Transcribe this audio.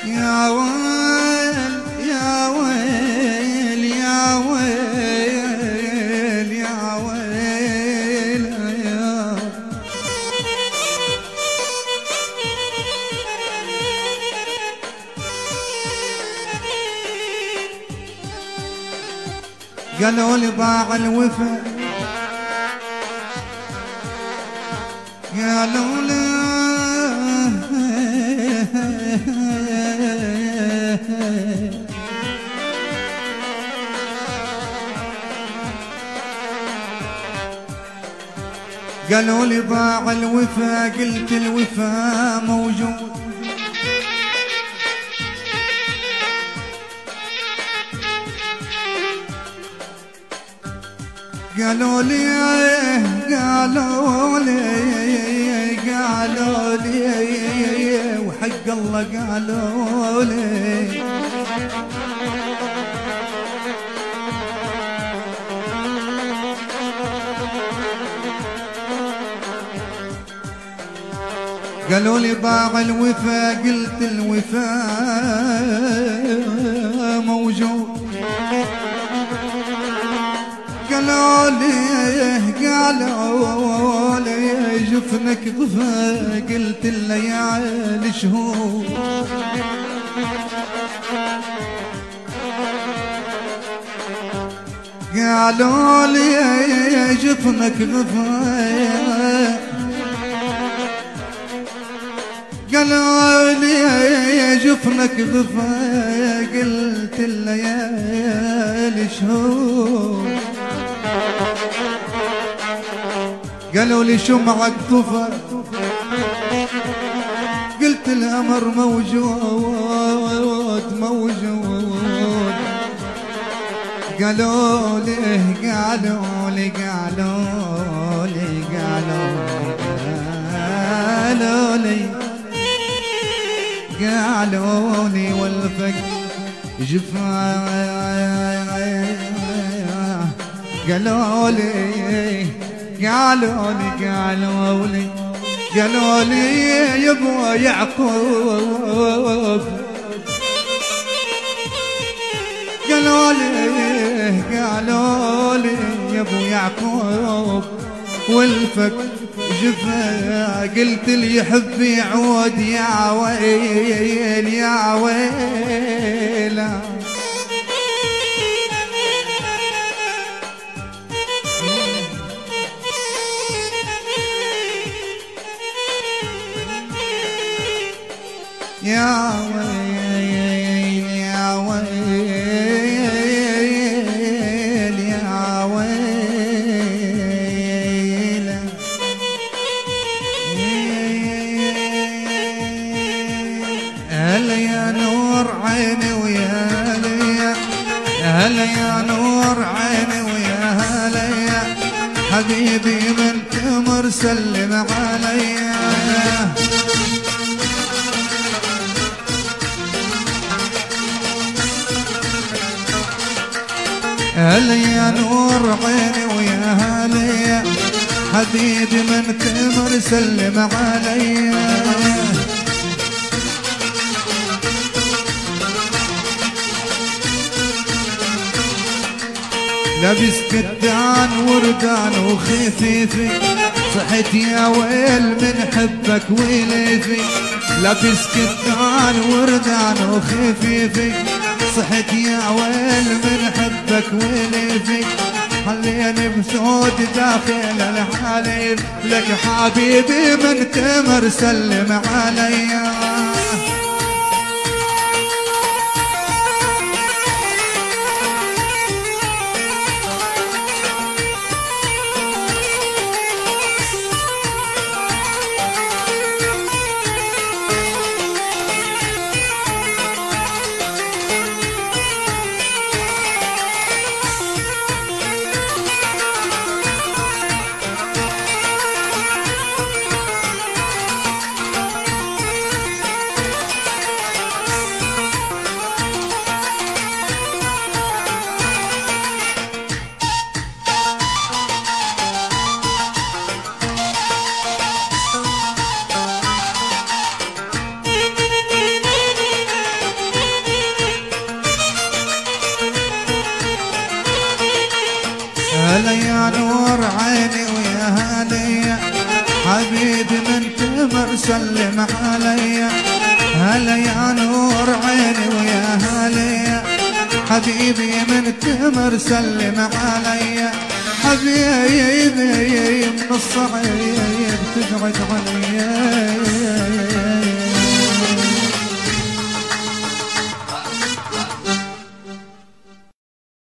يا ويل يا ويل يا ويل يا ويل يا قالوا لي ضاع الوفا، قالوا لي قالوا لي ضاع الوفا، قلت الوفا موجود. قالوا لي قالوا لي قالوا لي وحق الله قالوا لي قالوا لي ضاع الوفا، قلت الوفا موجود. قالوا لي جفنك ضفا، قلت الليالي شهور. قالوا لي جفنك ضفا، قالوا لي جفنك ضفا، قلت الليالي شهور. قالوا لي شمعك طفى، قلت الأمر موجود موجود. قالوا لي قالوا لي قالوا لي قالوا لي قالوا لي والفق جفا، قالوا لي قالوا لي قالوا لي قالوا لي يا ابو يعقوب، قالوا لي قالوا لي يا ابو يعقوب والفك جفا، قلت لي يحب يعود يا ويل يا ويل. يا ويل يا ويل يا ويل. هلا يا نور عيني ويا هلا، هلا يا نور عيني ويا هلا، حبيبي من تمر سلم عليا. هلا يا نور عيني ويا هلا، حبيبي من تمر سلم عليا. لابس كتان وردان وخفيفي، صحت يا ويل من حبك وليفي. لابس كتان وردان وخفيفي، صحت يا ويل من حبك وليفي. خليني بسود داخل الحليب، لك حبيبي من تمر سلم عليا. سلم علي. هلا يا نور عيني ويا هلا حبيبي من تمر سلم علي. حبيبي من الصعيد تقعد علي.